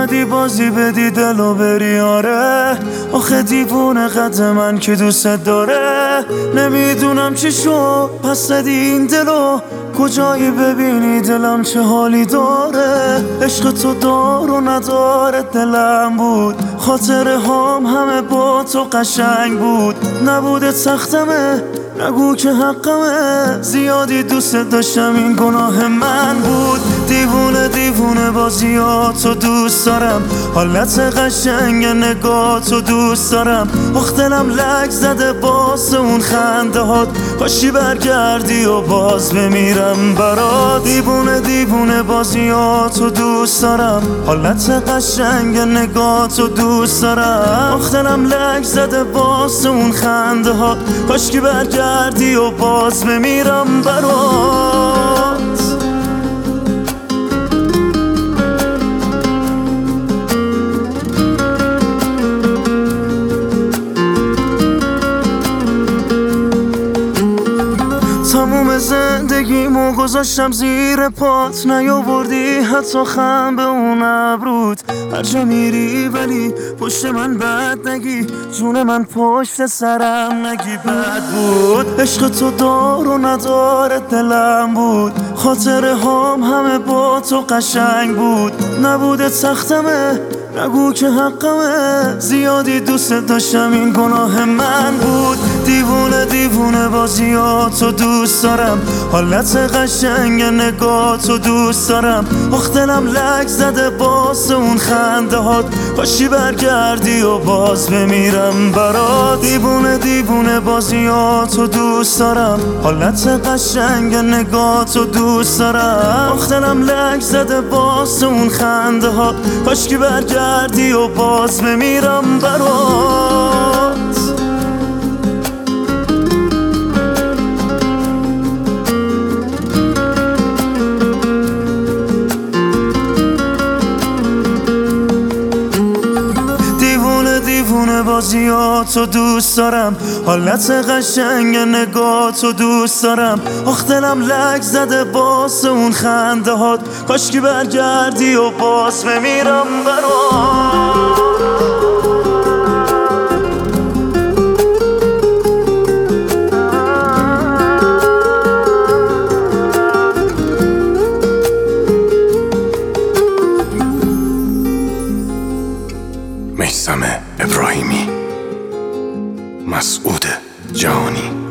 اومدی بازی بدی دلو بری آره. آخه دیوونه قد من که دوست داره. نمیدونم چی شو پس زدی این دلو. کجایی ببینی دلم چه حالی داره. عشق تو دار و نداره دلم بود. خاطره هام همه با تو قشنگ بود. نبوده سختمه نگو که حقمه. زیادی دوست داشتم این گناه من بود. دیوونه دیوونه بازیاتو دوست دارم. حالت قشنگ نگاتو دوست دارم. آخ دلم لک زده باز اون خنده هات. کاشی برگردی و باز بمیرم برات. دیوونه دیوونه بازیاتو دوست دارم. حالت قشنگ نگاتو دوست دارم. آخ دلم لک زده باز اون خنده هات. کاشکی برگردی و باز بمیرم برات. تموم زندگیمو گذاشتم زیر پات. نیاوردی حتی خم به اون ابروت. هر جا میری ولی پشت من بد نگی. جون من پشت سرم نگی بد بود. عشق تو دار و نداره دلم بود. خاطره هام همه با تو قشنگ بود. نبوده سختمه نگو که حقمه. زیادی دوست داشتم این گناه من بود. دیوونه دیوونه بازیاتو دوست دارم. حالت قشنگ نگاتو دوست دارم. آخ دلم لک زده باز اون خنده هات. کاشی برگردی و باز بمیرم برات. دیوونه دیوونه بازیاتو دوست دارم. حالت قشنگ نگاتو دوست دارم. آخ دلم لک زده باز اون خنده هات. کاشکی برگردی و باز بمیرم برات. دیوونه بازیاتو دوست دارم. حالت قشنگ نگاتو دوست دارم. آخ دلم لک زده باز اون خنده هات. کاشکی برگردی و باز بمیرم برات. میثم ابراهیمی، مسعود جهانی.